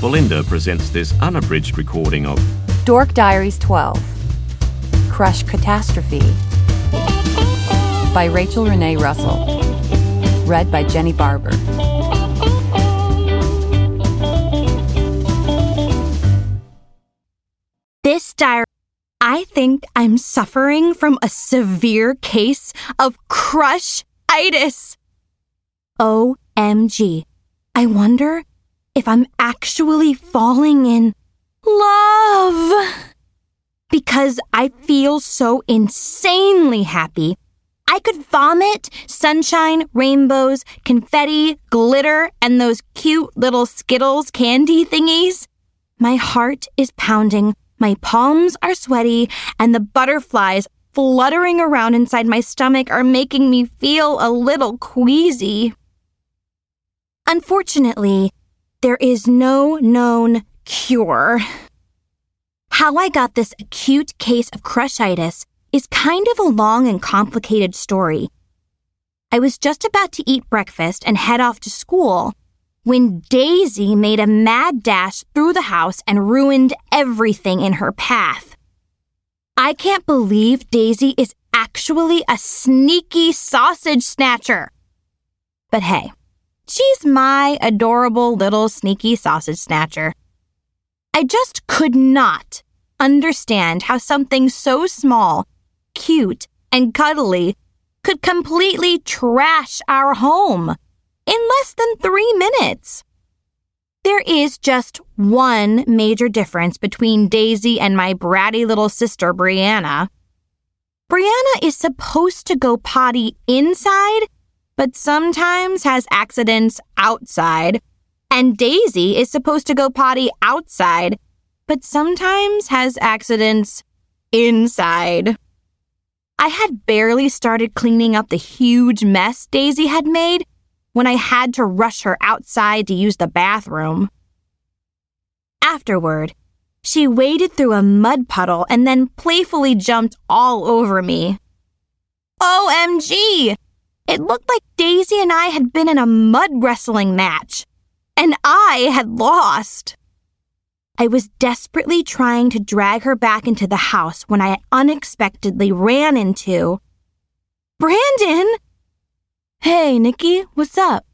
Belinda presents this unabridged recording of Dork Diaries 12, Crush Catastrophe by Rachel Renee Russell. Read by Jenny Barber. This diary, I think I'm suffering from a severe case of crush-itis. OMG. I wonder if I'm actually falling in love. Because I feel so insanely happy. I could vomit sunshine, rainbows, confetti, glitter, and those cute little Skittles candy thingies. My heart is pounding, my palms are sweaty, and the butterflies fluttering around inside my stomach are making me feel a little queasy. Unfortunately, there is no known cure. How I got this acute case of crush-itis is kind of a long and complicated story. I was just about to eat breakfast and head off to school when Daisy made a mad dash through the house and ruined everything in her path. I can't believe Daisy is actually a sneaky sausage snatcher. But hey, she's my adorable little sneaky sausage snatcher. I just could not understand how something so small, cute, and cuddly could completely trash our home in less than 3 minutes. There is just one major difference between Daisy and my bratty little sister, Brianna. Brianna is supposed to go potty inside, but sometimes has accidents outside. And Daisy is supposed to go potty outside, but sometimes has accidents inside. I had barely started cleaning up the huge mess Daisy had made when I had to rush her outside to use the bathroom. Afterward, she waded through a mud puddle and then playfully jumped all over me. OMG! It looked like Daisy and I had been in a mud wrestling match, and I had lost. I was desperately trying to drag her back into the house when I unexpectedly ran into Brandon! Hey, Nikki, what's up?